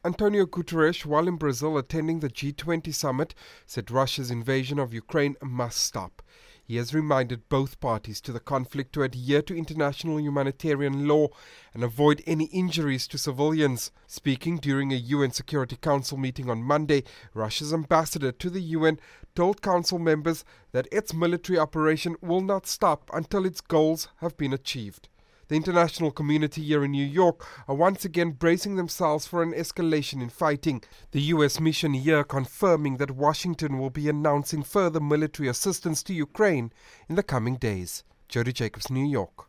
Antonio Guterres, while in Brazil attending the G20 summit, said Russia's invasion of Ukraine must stop. He has reminded both parties to the conflict to adhere to international humanitarian law and avoid any injuries to civilians. Speaking during a UN Security Council meeting on Monday, Russia's ambassador to the UN told council members that its military operation will not stop until its goals have been achieved. The international community here in New York are once again bracing themselves for an escalation in fighting. The US mission here confirming that Washington will be announcing further military assistance to Ukraine in the coming days. Jody Jacobs, New York.